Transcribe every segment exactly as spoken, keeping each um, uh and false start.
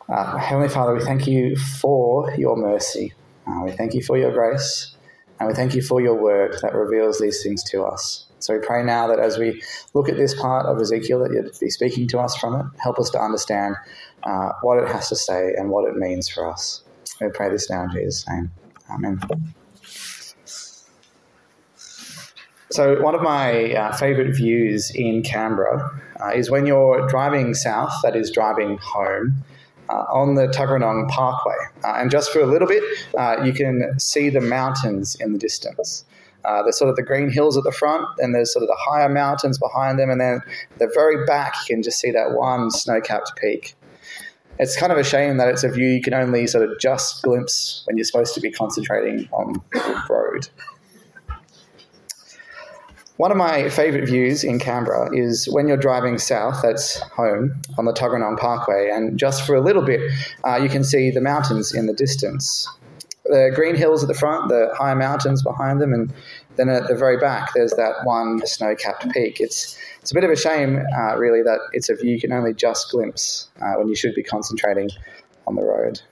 Uh, Heavenly Father, we thank you for your mercy. Uh, we thank you for your grace. And we thank you for your word that reveals these things to us. So we pray now that as we look at this part of Ezekiel, that you'd be speaking to us from it. Help us to understand uh, what it has to say and what it means for us. We pray this now in Jesus' name. Amen. So one of my uh, favourite views in Canberra uh, is when you're driving south, that is driving home, Uh, on the Tuggeranong Parkway. Uh, and just for a little bit, uh, you can see the mountains in the distance. Uh, there's sort of the green hills at the front, and there's sort of the higher mountains behind them, and then at the very back you can just see that one snow-capped peak. It's kind of a shame that it's a view you can only sort of just glimpse when you're supposed to be concentrating on the road. One of my favourite views in Canberra is when you're driving south, that's home, on the Tuggeranong Parkway, and just for a little bit, uh, you can see the mountains in the distance. The green hills at the front, the higher mountains behind them, and then at the very back, there's that one snow-capped peak. It's it's a bit of a shame, uh, really, that it's a view you can only just glimpse uh, when you should be concentrating on the road.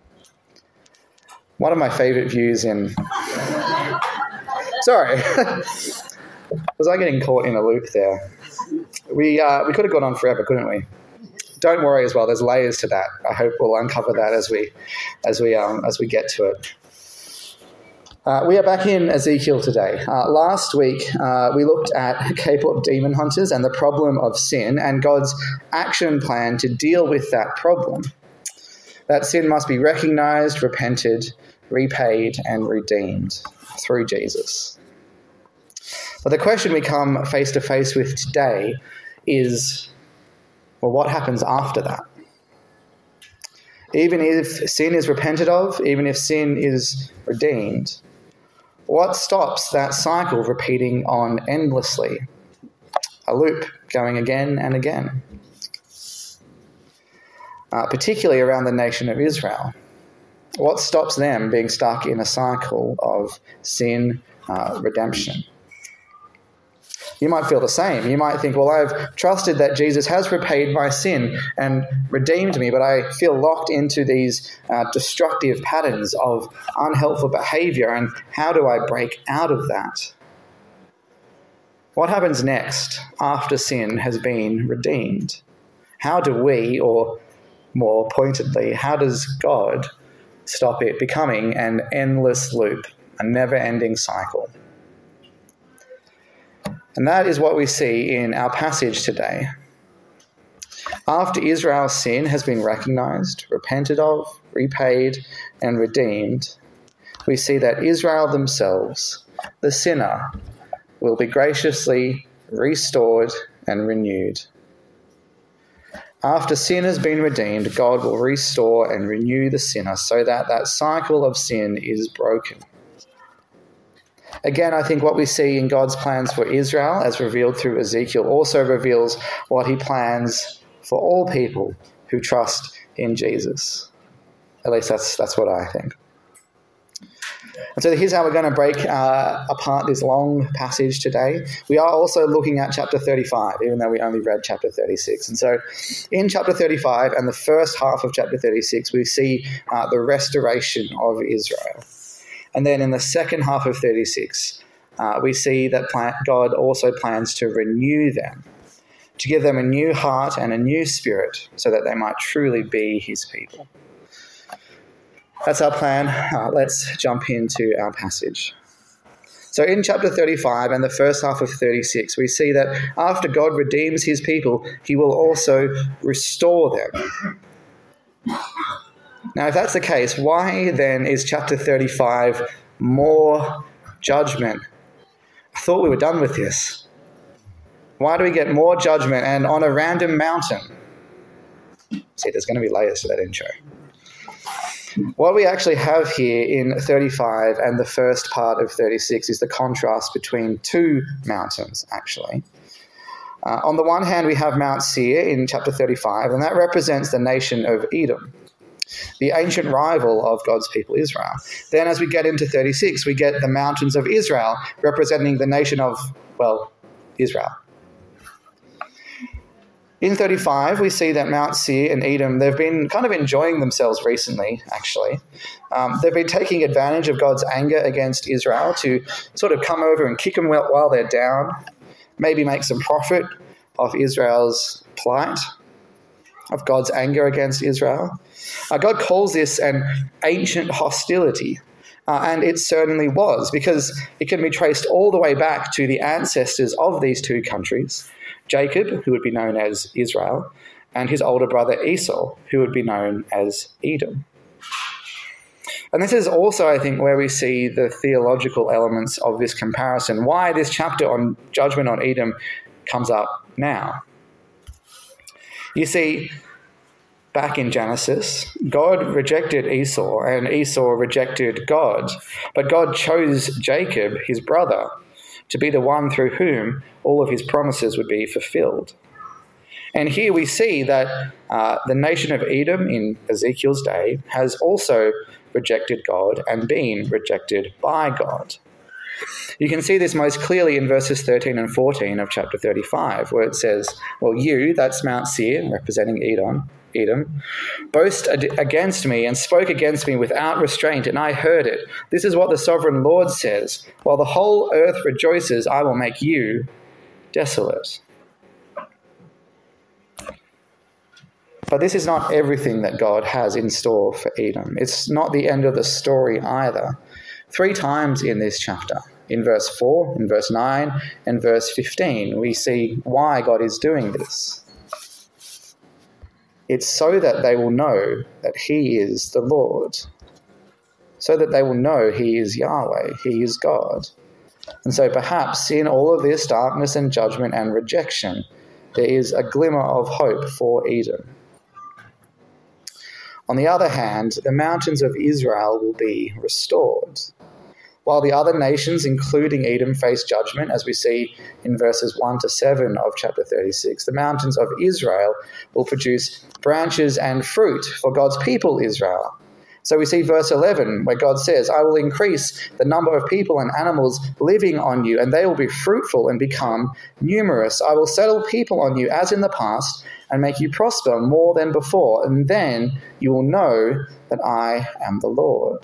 One of my favourite views in... Sorry. Was I getting caught in a loop there? We uh, we could have gone on forever, couldn't we? Don't worry as well. There's layers to that. I hope we'll uncover that as we as we um as we get to it. Uh, we are back in Ezekiel today. Uh, last week uh, we looked at K-pop demon hunters and the problem of sin and God's action plan to deal with that problem. That sin must be recognized, repented, repaid, and redeemed through Jesus. But the question we come face to face with today is, well, what happens after that? Even if sin is repented of, even if sin is redeemed, what stops that cycle repeating on endlessly? A loop going again and again. Uh, particularly around the nation of Israel. What stops them being stuck in a cycle of sin, uh, redemption? You might feel the same. You might think, well, I've trusted that Jesus has repaid my sin and redeemed me, but I feel locked into these uh, destructive patterns of unhelpful behavior, and how do I break out of that? What happens next after sin has been redeemed? How do we, or more pointedly, how does God stop it becoming an endless loop, a never-ending cycle? And that is what we see in our passage today. After Israel's sin has been recognized, repented of, repaid, and redeemed, we see that Israel themselves, the sinner, will be graciously restored and renewed. After sin has been redeemed, God will restore and renew the sinner so that that cycle of sin is broken. Again, I think what we see in God's plans for Israel, as revealed through Ezekiel, also reveals what he plans for all people who trust in Jesus. At least that's that's what I think. And so here's how we're going to break uh, apart this long passage today. We are also looking at chapter thirty-five, even though we only read chapter thirty-six. And so in chapter thirty-five and the first half of chapter thirty-six, we see uh, the restoration of Israel. And then in the second half of thirty-six, uh, we see that plan- God also plans to renew them, to give them a new heart and a new spirit so that they might truly be his people. That's our plan. Uh, let's jump into our passage. So in chapter thirty-five and the first half of thirty-six, we see that after God redeems his people, he will also restore them. Now, if that's the case, why then is chapter thirty-five more judgment? I thought we were done with this. Why do we get more judgment and on a random mountain? See, there's going to be layers to that intro. What we actually have here in thirty-five and the first part of thirty-six is the contrast between two mountains, actually. Uh, on the one hand, we have Mount Seir in chapter thirty-five, and that represents the nation of Edom, the ancient rival of God's people Israel. Then as we get into thirty-six, we get the mountains of Israel representing the nation of, well, Israel. In thirty-five, we see that Mount Seir and Edom, they've been kind of enjoying themselves recently, actually. Um, they've been taking advantage of God's anger against Israel to sort of come over and kick them while they're down, maybe make some profit of Israel's plight, of God's anger against Israel. Uh, God calls this an ancient hostility, uh, and it certainly was, because it can be traced all the way back to the ancestors of these two countries, Jacob, who would be known as Israel, and his older brother Esau, who would be known as Edom. And this is also, I think, where we see the theological elements of this comparison, why this chapter on judgment on Edom comes up now. You see, back in Genesis, God rejected Esau and Esau rejected God, but God chose Jacob, his brother, to be the one through whom all of his promises would be fulfilled. And here we see that uh, the nation of Edom in Ezekiel's day has also rejected God and been rejected by God. You can see this most clearly in verses thirteen and fourteen of chapter thirty-five, where it says, well, you, that's Mount Seir, representing Edom, Edom, boast ad- against me and spoke against me without restraint, and I heard it. This is what the sovereign Lord says. While the whole earth rejoices, I will make you desolate. But this is not everything that God has in store for Edom. It's not the end of the story either. Three times in this chapter, in verse four, in verse nine, and verse fifteen, we see why God is doing this. It's so that they will know that he is the Lord, so that they will know he is Yahweh, he is God. And so perhaps in all of this darkness and judgment and rejection, there is a glimmer of hope for Edom. On the other hand, the mountains of Israel will be restored. While the other nations, including Edom, face judgment, as we see in verses one to seven of chapter thirty-six, the mountains of Israel will produce branches and fruit for God's people Israel. So we see verse eleven, where God says, I will increase the number of people and animals living on you, and they will be fruitful and become numerous. I will settle people on you as in the past, and make you prosper more than before, and then you will know that I am the Lord.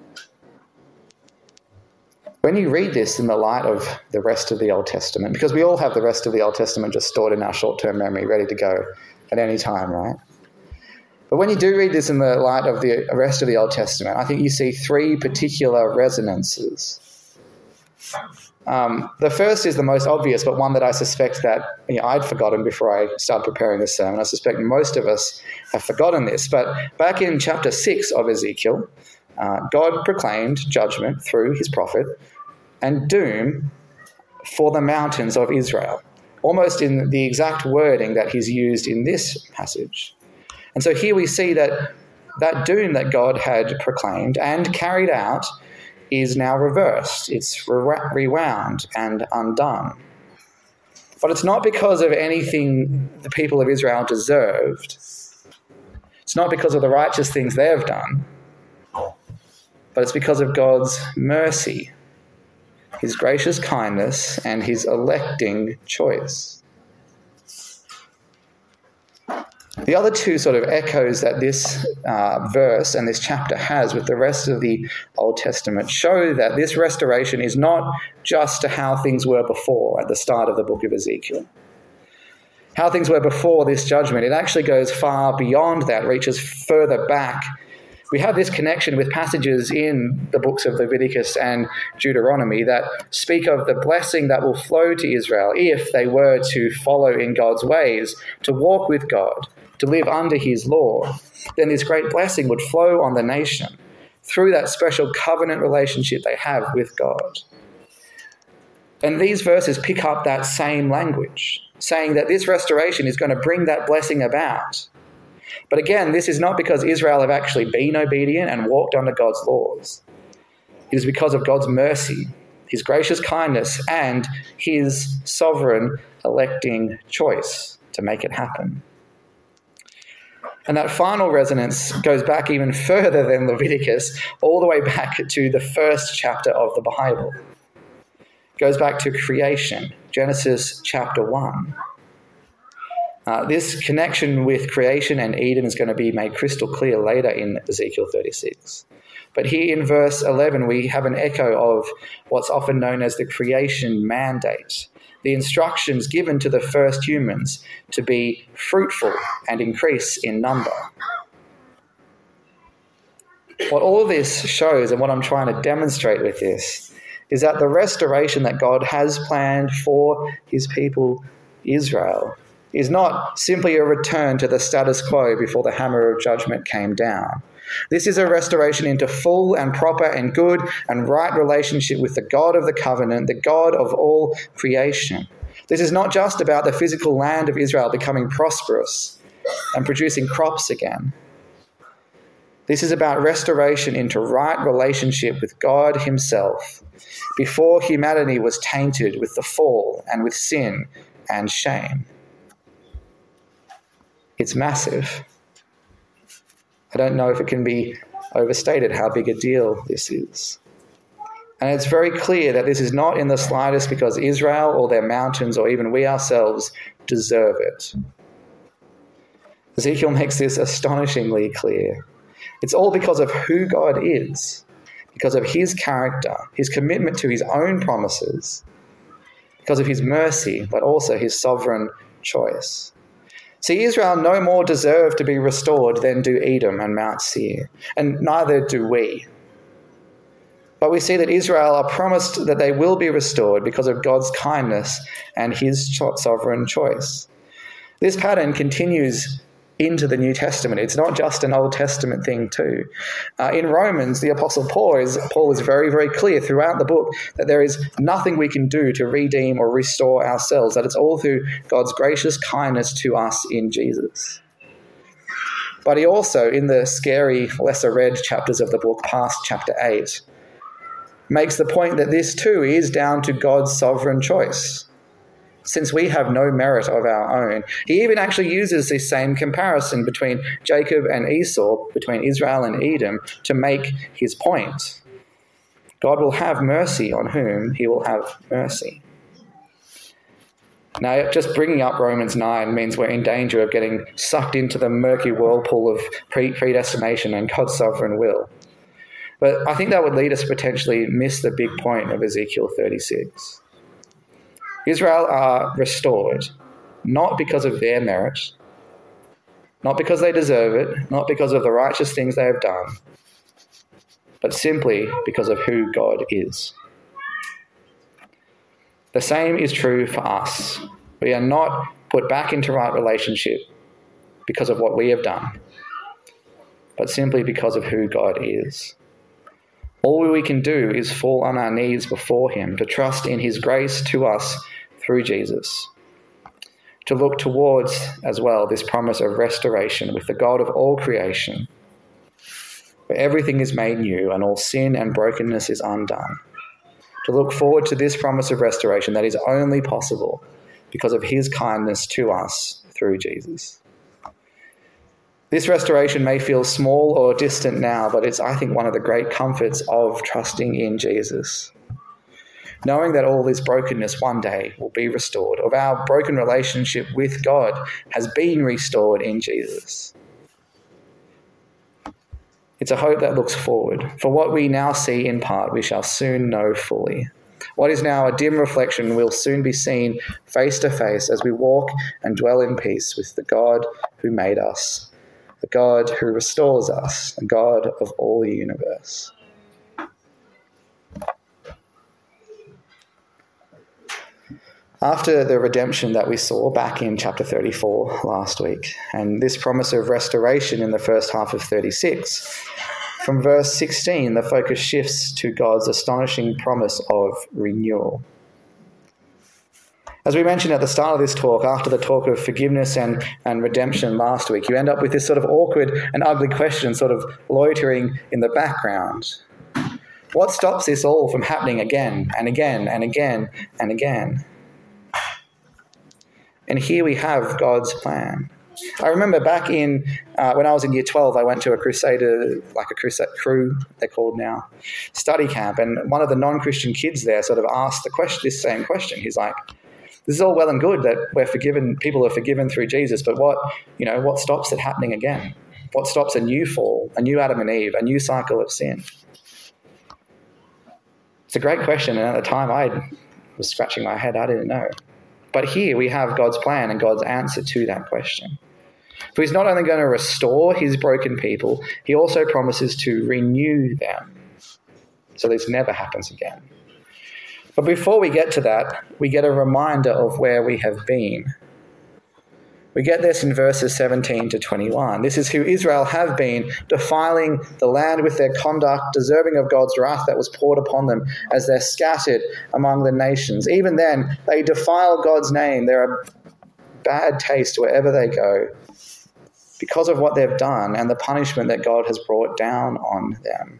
When you read this in the light of the rest of the Old Testament, because we all have the rest of the Old Testament just stored in our short-term memory, ready to go at any time, right? But when you do read this in the light of the rest of the Old Testament, I think you see three particular resonances. Um, the first is the most obvious, but one that I suspect that you know, I'd forgotten before I started preparing this sermon. I suspect most of us have forgotten this. But back in chapter six of Ezekiel, uh, God proclaimed judgment through his prophet and doom for the mountains of Israel, almost in the exact wording that he's used in this passage. And so here we see that that doom that God had proclaimed and carried out is now reversed. It's re- rewound and undone. But it's not because of anything the people of Israel deserved. It's not because of the righteous things they've done, but it's because of God's mercy, his gracious kindness, and his electing choice. The other two sort of echoes that this uh, verse and this chapter has with the rest of the Old Testament show that this restoration is not just to how things were before at the start of the book of Ezekiel. How things were before this judgment, it actually goes far beyond that, reaches further back. We have this connection with passages in the books of Leviticus and Deuteronomy that speak of the blessing that will flow to Israel if they were to follow in God's ways, to walk with God, to live under his law. Then this great blessing would flow on the nation through that special covenant relationship they have with God. And these verses pick up that same language, saying that this restoration is going to bring that blessing about. But again, this is not because Israel have actually been obedient and walked under God's laws. It is because of God's mercy, his gracious kindness, and his sovereign electing choice to make it happen. And that final resonance goes back even further than Leviticus, all the way back to the first chapter of the Bible. It goes back to creation, Genesis chapter one. Uh, this connection with creation and Eden is going to be made crystal clear later in Ezekiel thirty-six. But here in verse eleven, we have an echo of what's often known as the creation mandate, the instructions given to the first humans to be fruitful and increase in number. What all of this shows, and what I'm trying to demonstrate with this, is that the restoration that God has planned for his people, Israel, is not simply a return to the status quo before the hammer of judgment came down. This is a restoration into full and proper and good and right relationship with the God of the covenant, the God of all creation. This is not just about the physical land of Israel becoming prosperous and producing crops again. This is about restoration into right relationship with God himself before humanity was tainted with the fall and with sin and shame. It's massive. I don't know if it can be overstated how big a deal this is. And it's very clear that this is not in the slightest because Israel or their mountains or even we ourselves deserve it. Ezekiel makes this astonishingly clear. It's all because of who God is, because of his character, his commitment to his own promises, because of his mercy, but also his sovereign choice. See, Israel no more deserve to be restored than do Edom and Mount Seir, and neither do we. But we see that Israel are promised that they will be restored because of God's kindness and his sovereign choice. This pattern continues into the New Testament. It's not just an Old Testament thing too. Uh, in Romans, the Apostle Paul is, Paul is very, very clear throughout the book that there is nothing we can do to redeem or restore ourselves, that it's all through God's gracious kindness to us in Jesus. But he also, in the scary, lesser-read chapters of the book, past chapter eight, makes the point that this too is down to God's sovereign choice, since we have no merit of our own. He even actually uses this same comparison between Jacob and Esau, between Israel and Edom, to make his point. God will have mercy on whom he will have mercy. Now, just bringing up Romans nine means we're in danger of getting sucked into the murky whirlpool of predestination and God's sovereign will. But I think that would lead us to potentially miss the big point of Ezekiel thirty-six. Israel are restored, not because of their merit, not because they deserve it, not because of the righteous things they have done, but simply because of who God is. The same is true for us. We are not put back into right relationship because of what we have done, but simply because of who God is. All we can do is fall on our knees before him, to trust in his grace to us through Jesus, to look towards as well this promise of restoration with the God of all creation, where everything is made new and all sin and brokenness is undone, to look forward to this promise of restoration that is only possible because of his kindness to us through Jesus. This restoration may feel small or distant now, but it's, I think, one of the great comforts of trusting in Jesus. Knowing that all this brokenness one day will be restored, of our broken relationship with God has been restored in Jesus. It's a hope that looks forward. For what we now see in part, we shall soon know fully. What is now a dim reflection will soon be seen face to face as we walk and dwell in peace with the God who made us, the God who restores us, the God of all the universe. After the redemption that we saw back in chapter thirty-four last week, and this promise of restoration in the first half of thirty-six, from verse sixteen, the focus shifts to God's astonishing promise of renewal. As we mentioned at the start of this talk, after the talk of forgiveness and, and redemption last week, you end up with this sort of awkward and ugly question sort of loitering in the background. What stops this all from happening again and again and again and again? And here we have God's plan. I remember back in, uh, when I was in year twelve, I went to a Crusader, like a crusade crew, they're called now, study camp. And one of the non-Christian kids there sort of asked the question, this same question. He's like, This is all well and good that we're forgiven, people are forgiven through Jesus, but what, you know, what stops it happening again? What stops a new fall, a new Adam and Eve, a new cycle of sin? It's a great question, and at the time I was scratching my head. I didn't know. But here we have God's plan and God's answer to that question. For he's not only going to restore his broken people, he also promises to renew them. So this never happens again. But before we get to that, we get a reminder of where we have been. We get this in verses seventeen to twenty-one. This is who Israel have been, defiling the land with their conduct, deserving of God's wrath that was poured upon them as they're scattered among the nations. Even then, they defile God's name. They're a bad taste wherever they go because of what they've done and the punishment that God has brought down on them.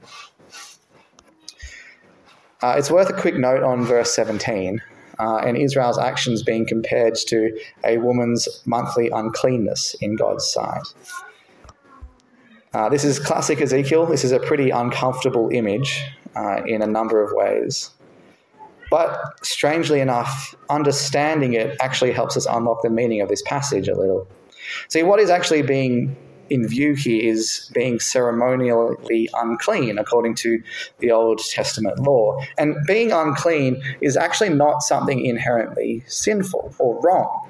Uh, it's worth a quick note on verse seventeen. Uh, and Israel's actions being compared to a woman's monthly uncleanness in God's sight. Uh, this is classic Ezekiel. This is a pretty uncomfortable image uh, in a number of ways. But strangely enough, understanding it actually helps us unlock the meaning of this passage a little. See, what is actually being in view here is being ceremonially unclean according to the Old Testament law. And being unclean is actually not something inherently sinful or wrong.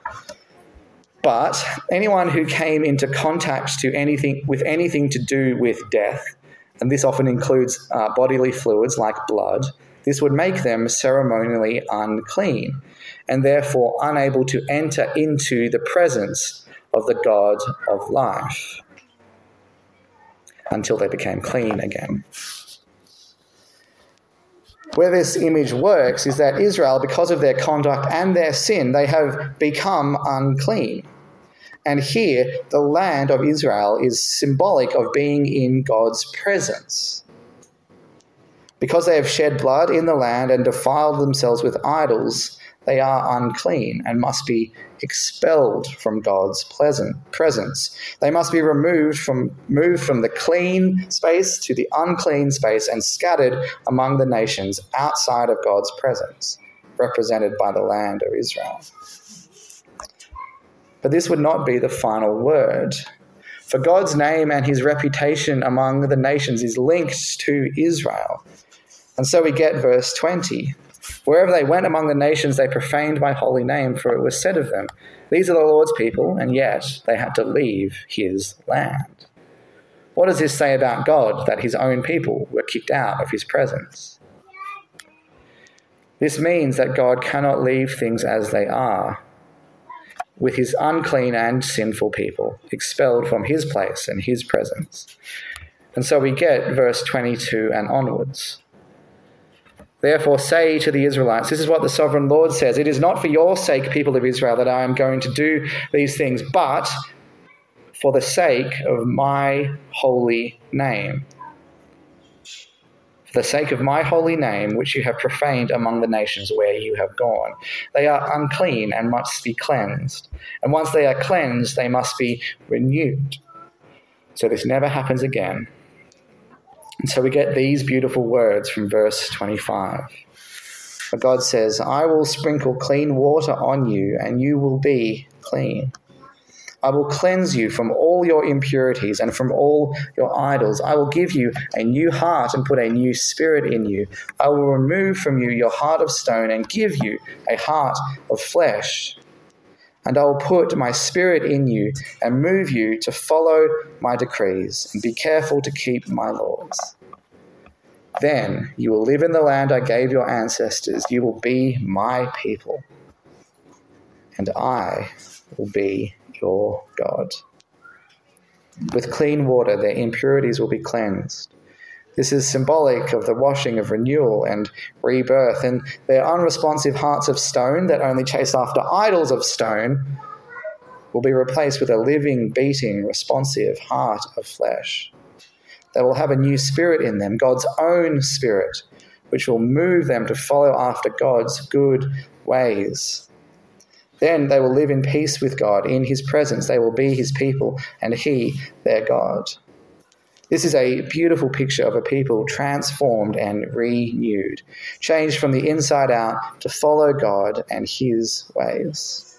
But anyone who came into contact to anything with anything to do with death, and this often includes uh, bodily fluids like blood, this would make them ceremonially unclean and therefore unable to enter into the presence of the God of life until they became clean again. Where this image works is that Israel, because of their conduct and their sin, they have become unclean. And here, the land of Israel is symbolic of being in God's presence. Because they have shed blood in the land and defiled themselves with idols, they are unclean and must be expelled from God's pleasant presence. They must be removed from moved from the clean space to the unclean space and scattered among the nations outside of God's presence, represented by the land of Israel. But this would not be the final word. For God's name and his reputation among the nations is linked to Israel. And so we get verse twenty. Wherever they went among the nations, they profaned my holy name, for it was said of them, these are the Lord's people, and yet they had to leave his land. What does this say about God, that his own people were kicked out of his presence? This means that God cannot leave things as they are, with his unclean and sinful people expelled from his place and his presence. And so we get verse twenty-two and onwards. Therefore say to the Israelites, this is what the sovereign Lord says, it is not for your sake, people of Israel, that I am going to do these things, but for the sake of my holy name. For the sake of my holy name, which you have profaned among the nations where you have gone. They are unclean and must be cleansed. And once they are cleansed, they must be renewed. So this never happens again. And so we get these beautiful words from verse twenty-five. Where God says, I will sprinkle clean water on you, and you will be clean. I will cleanse you from all your impurities and from all your idols. I will give you a new heart and put a new spirit in you. I will remove from you your heart of stone and give you a heart of flesh. And I will put my spirit in you and move you to follow my decrees and be careful to keep my laws. Then you will live in the land I gave your ancestors. You will be my people, and I will be your God. With clean water, their impurities will be cleansed. This is symbolic of the washing of renewal and rebirth, and their unresponsive hearts of stone that only chase after idols of stone will be replaced with a living, beating, responsive heart of flesh. They will have a new spirit in them, God's own spirit, which will move them to follow after God's good ways. Then they will live in peace with God. In his presence, they will be his people, and he their God. This is a beautiful picture of a people transformed and renewed, changed from the inside out to follow God and his ways.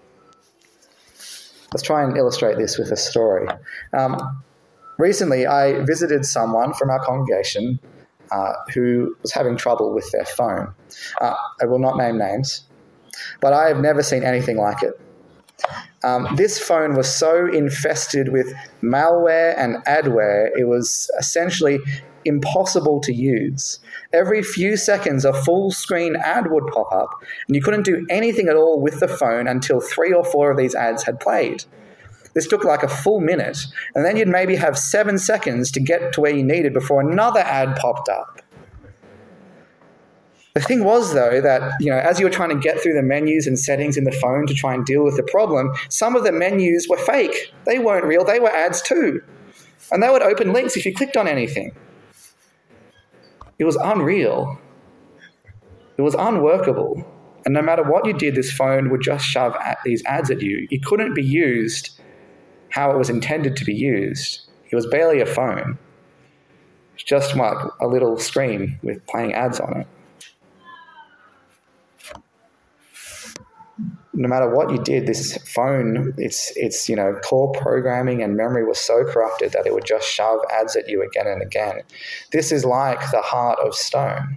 Let's try and illustrate this with a story. Um, recently, I visited someone from our congregation uh, who was having trouble with their phone. Uh, I will not name names, but I have never seen anything like it. Um, this phone was so infested with malware and adware, it was essentially impossible to use. Every few seconds, a full-screen ad would pop up, and you couldn't do anything at all with the phone until three or four of these ads had played. This took like a full minute, and then you'd maybe have seven seconds to get to where you needed before another ad popped up. The thing was, though, that, you know, as you were trying to get through the menus and settings in the phone to try and deal with the problem, some of the menus were fake. They weren't real. They were ads too. And they would open links if you clicked on anything. It was unreal. It was unworkable. And no matter what you did, this phone would just shove at these ads at you. It couldn't be used how it was intended to be used. It was barely a phone. It's just like a little screen with playing ads on it. No matter what you did, this phone, its its you know core programming and memory was so corrupted that it would just shove ads at you again and again. This is like the heart of stone.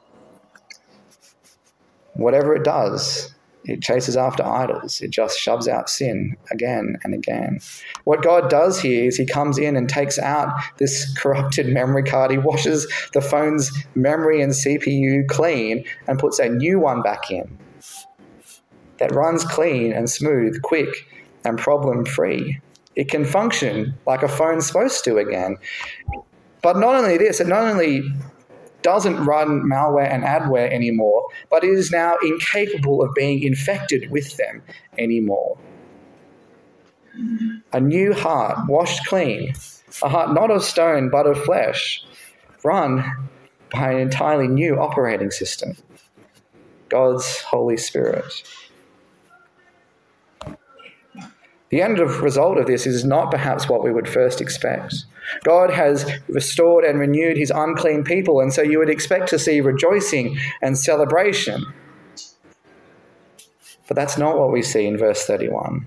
Whatever it does, it chases after idols. It just shoves out sin again and again. What God does here is he comes in and takes out this corrupted memory card. He washes the phone's memory and C P U clean and puts a new one back in that runs clean and smooth, quick and problem-free. It can function like a phone's supposed to again. But not only this, it not only doesn't run malware and adware anymore, but it is now incapable of being infected with them anymore. A new heart, washed clean, a heart not of stone but of flesh, run by an entirely new operating system, God's Holy Spirit. The end of result of this is not perhaps what we would first expect. God has restored and renewed his unclean people, and so you would expect to see rejoicing and celebration. But that's not what we see in verse thirty-one.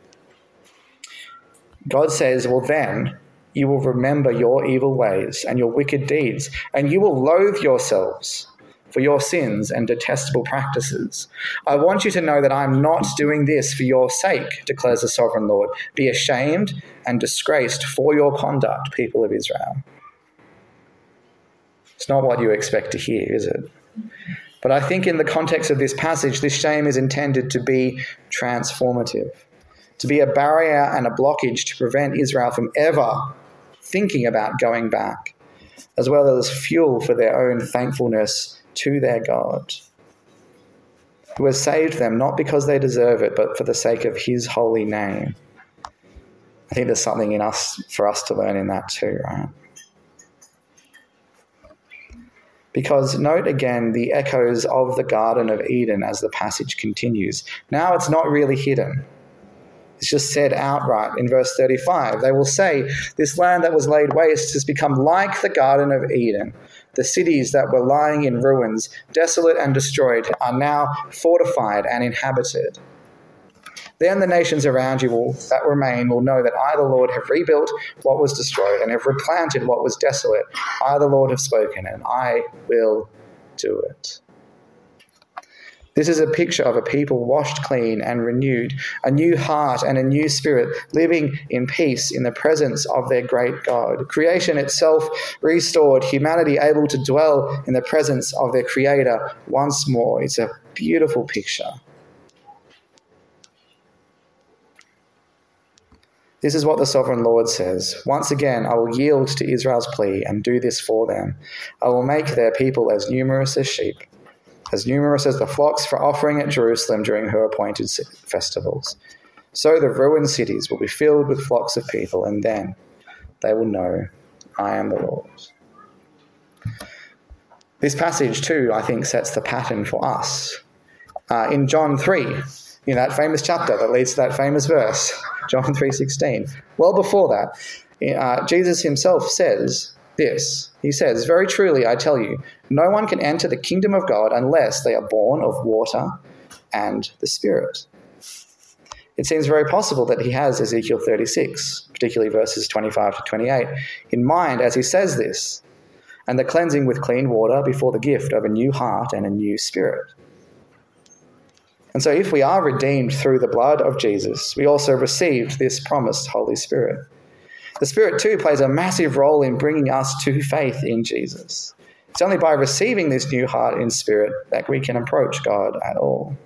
God says, well then, you will remember your evil ways and your wicked deeds, and you will loathe yourselves for your sins and detestable practices. I want you to know that I'm not doing this for your sake, declares the sovereign Lord. Be ashamed and disgraced for your conduct, people of Israel. It's not what you expect to hear, is it? But I think in the context of this passage, this shame is intended to be transformative, to be a barrier and a blockage to prevent Israel from ever thinking about going back, as well as fuel for their own thankfulness to their God, who has saved them not because they deserve it, but for the sake of his holy name. I think there's something in us for us to learn in that too, right? Because note again the echoes of the Garden of Eden as the passage continues. Now it's not really hidden. It's just said outright in verse thirty-five. They will say, this land that was laid waste has become like the Garden of Eden. The cities that were lying in ruins, desolate and destroyed, are now fortified and inhabited. Then the nations around you will, that remain will know that I, the Lord, have rebuilt what was destroyed and have replanted what was desolate. I, the Lord, have spoken, and I will do it. This is a picture of a people washed clean and renewed, a new heart and a new spirit, living in peace in the presence of their great God. Creation itself restored, humanity able to dwell in the presence of their Creator once more. It's a beautiful picture. This is what the sovereign Lord says. Once again, I will yield to Israel's plea and do this for them. I will make their people as numerous as sheep, as numerous as the flocks for offering at Jerusalem during her appointed festivals. So the ruined cities will be filled with flocks of people, and then they will know I am the Lord. This passage too, I think, sets the pattern for us. Uh, in John three, in that famous chapter that leads to that famous verse, John three sixteen, well before that, Uh, Jesus himself says this. He says, "Very truly, I tell you, no one can enter the kingdom of God unless they are born of water and the Spirit." It seems very possible that he has Ezekiel thirty-six, particularly verses twenty-five to twenty-eight, in mind as he says this, and the cleansing with clean water before the gift of a new heart and a new spirit. And so if we are redeemed through the blood of Jesus, we also received this promised Holy Spirit. The Spirit too plays a massive role in bringing us to faith in Jesus. It's only by receiving this new heart and spirit that we can approach God at all.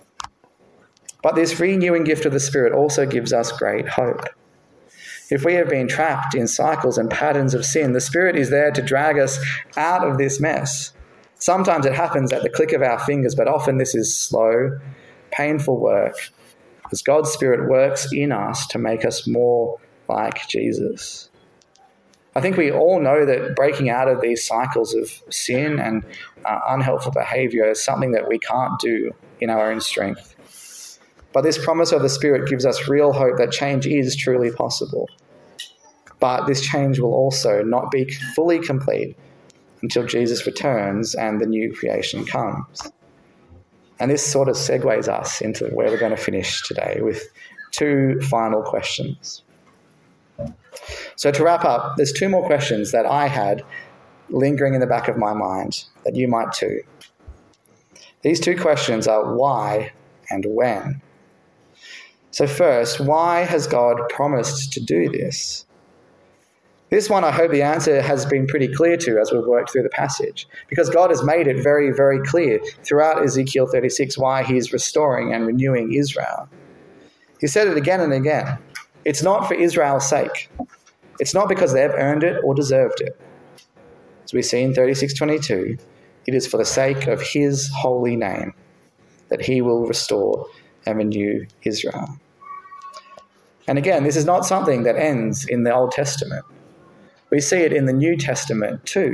But this renewing gift of the Spirit also gives us great hope. If we have been trapped in cycles and patterns of sin, the Spirit is there to drag us out of this mess. Sometimes it happens at the click of our fingers, but often this is slow, painful work, as God's Spirit works in us to make us more like Jesus. I think we all know that breaking out of these cycles of sin and uh, unhelpful behaviour is something that we can't do in our own strength. But this promise of the Spirit gives us real hope that change is truly possible. But this change will also not be fully complete until Jesus returns and the new creation comes. And this sort of segues us into where we're going to finish today with two final questions. So to wrap up, there's two more questions that I had lingering in the back of my mind that you might too. These two questions are why and when. So first, why has God promised to do this? This one, I hope the answer has been pretty clear to as we've worked through the passage, because God has made it very, very clear throughout Ezekiel thirty-six why he's restoring and renewing Israel. He said it again and again. It's not for Israel's sake. It's not because they've earned it or deserved it. As we see in thirty-six twenty-two, it is for the sake of his holy name that he will restore and renew Israel. And again, this is not something that ends in the Old Testament. We see it in the New Testament too.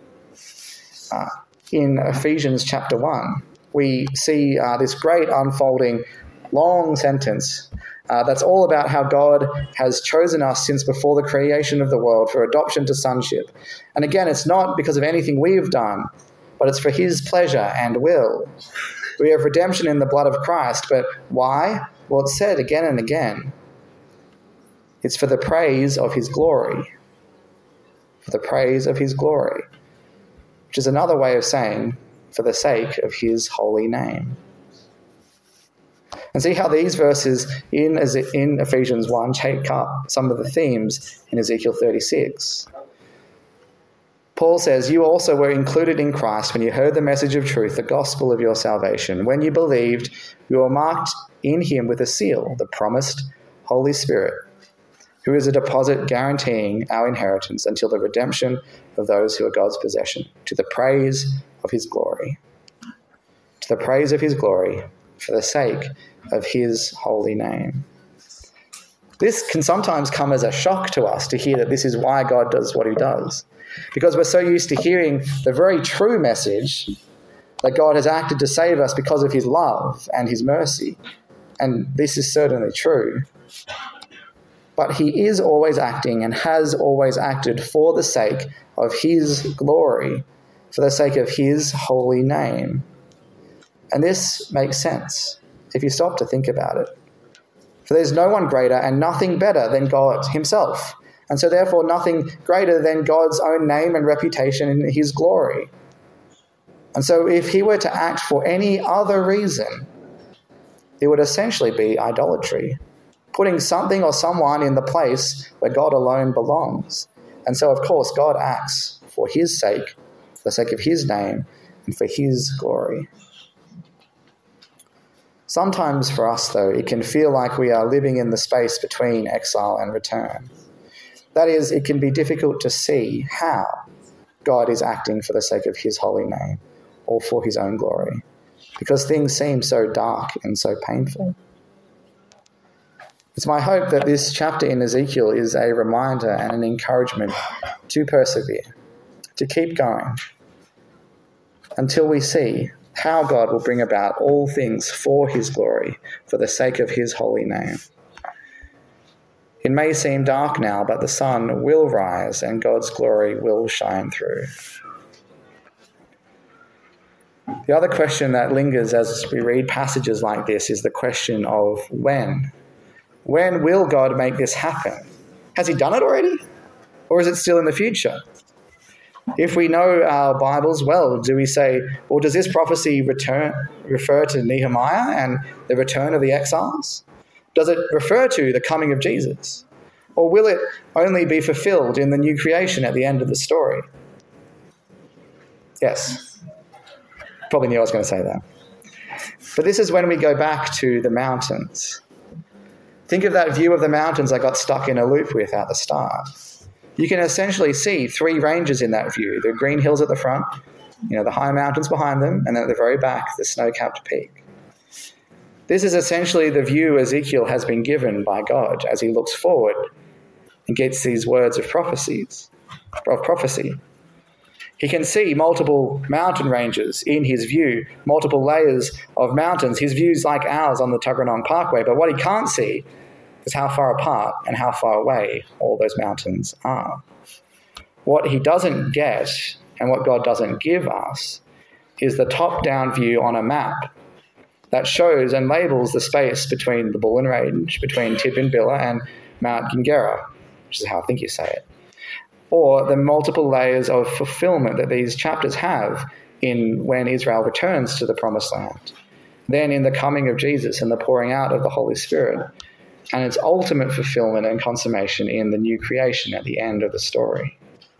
Uh, in Ephesians chapter one, we see uh, this great unfolding long sentence uh, that's all about how God has chosen us since before the creation of the world for adoption to sonship. And again, it's not because of anything we've done, but it's for his pleasure and will. We have redemption in the blood of Christ, but why? Well, it's said again and again. It's for the praise of his glory. For the praise of his glory. Which is another way of saying, for the sake of his holy name. And see how these verses in, in Ephesians one take up some of the themes in Ezekiel thirty-six. Paul says, "You also were included in Christ when you heard the message of truth, the gospel of your salvation. When you believed, you were marked in him with a seal, the promised Holy Spirit, who is a deposit guaranteeing our inheritance until the redemption of those who are God's possession, to the praise of his glory." To the praise of his glory, for the sake of his holy name. This can sometimes come as a shock to us to hear that this is why God does what he does. Because we're so used to hearing the very true message that God has acted to save us because of his love and his mercy. And this is certainly true. But he is always acting and has always acted for the sake of his glory, for the sake of his holy name. And this makes sense if you stop to think about it. For there's no one greater and nothing better than God himself. And so therefore nothing greater than God's own name and reputation in his glory. And so if he were to act for any other reason, it would essentially be idolatry, putting something or someone in the place where God alone belongs. And so, of course, God acts for his sake, for the sake of his name, and for his glory. Sometimes for us, though, it can feel like we are living in the space between exile and return. That is, it can be difficult to see how God is acting for the sake of his holy name or for his own glory, because things seem so dark and so painful. It's my hope that this chapter in Ezekiel is a reminder and an encouragement to persevere, to keep going, until we see how God will bring about all things for his glory, for the sake of his holy name. It may seem dark now, but the sun will rise and God's glory will shine through. The other question that lingers as we read passages like this is the question of when. When will God make this happen? Has he done it already? Or is it still in the future? If we know our Bibles well, do we say, well, does this prophecy return, refer to Nehemiah and the return of the exiles? Does it refer to the coming of Jesus? Or will it only be fulfilled in the new creation at the end of the story? Yes. Probably knew I was going to say that. But this is when we go back to the mountains. Think of that view of the mountains I got stuck in a loop with at the start. You can essentially see three ranges in that view. The green hills at the front, you know, the high mountains behind them, and then at the very back, the snow-capped peak. This is essentially the view Ezekiel has been given by God as he looks forward and gets these words of prophecies, of prophecy. He can see multiple mountain ranges in his view, multiple layers of mountains. His view's like ours on the Tuggeranong Parkway, but what he can't see is how far apart and how far away all those mountains are. What he doesn't get and what God doesn't give us is the top-down view on a map that shows and labels the space between the Bullen Range, between Tidbinbilla and Mount Gingera, which is how I think you say it, or the multiple layers of fulfillment that these chapters have in when Israel returns to the Promised Land, then in the coming of Jesus and the pouring out of the Holy Spirit, and its ultimate fulfillment and consummation in the new creation at the end of the story.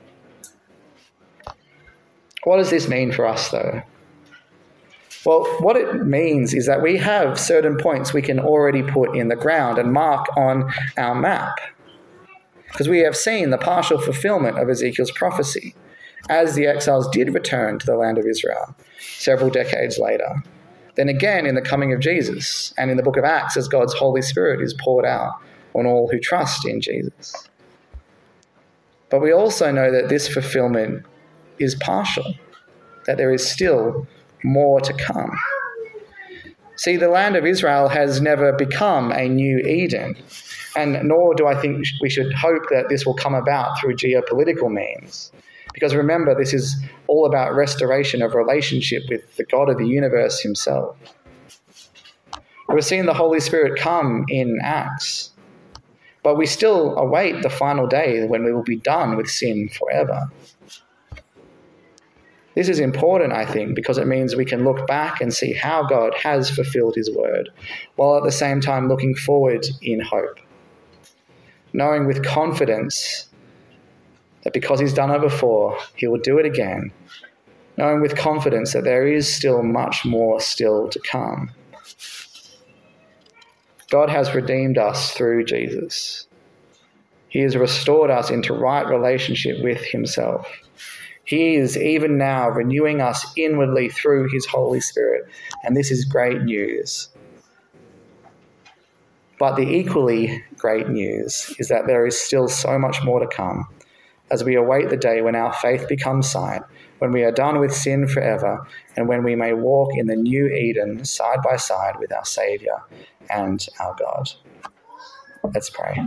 What does this mean for us, though? Well, what it means is that we have certain points we can already put in the ground and mark on our map, because we have seen the partial fulfillment of Ezekiel's prophecy as the exiles did return to the land of Israel several decades later. Then again in the coming of Jesus and in the book of Acts as God's Holy Spirit is poured out on all who trust in Jesus. But we also know that this fulfillment is partial, that there is still more to come. See, the land of Israel has never become a new Eden, and nor do I think we should hope that this will come about through geopolitical means. Because remember, this is all about restoration of relationship with the God of the universe himself. We're seeing the Holy Spirit come in Acts, but we still await the final day when we will be done with sin forever. This is important, I think, because it means we can look back and see how God has fulfilled his word, while at the same time looking forward in hope, knowing with confidence that because he's done it before, he will do it again, knowing with confidence that there is still much more still to come. God has redeemed us through Jesus. He has restored us into right relationship with himself. He is even now renewing us inwardly through his Holy Spirit, and this is great news. But the equally great news is that there is still so much more to come as we await the day when our faith becomes sight, when we are done with sin forever, and when we may walk in the new Eden side by side with our Saviour and our God. Let's pray.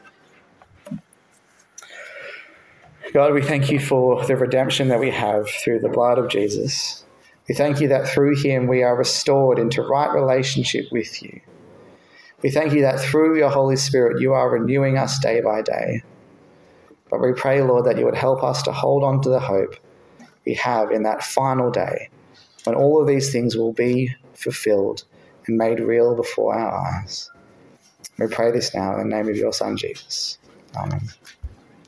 God, we thank you for the redemption that we have through the blood of Jesus. We thank you that through him we are restored into right relationship with you. We thank you that through your Holy Spirit you are renewing us day by day. But we pray, Lord, that you would help us to hold on to the hope we have in that final day when all of these things will be fulfilled and made real before our eyes. We pray this now in the name of your Son, Jesus. Amen.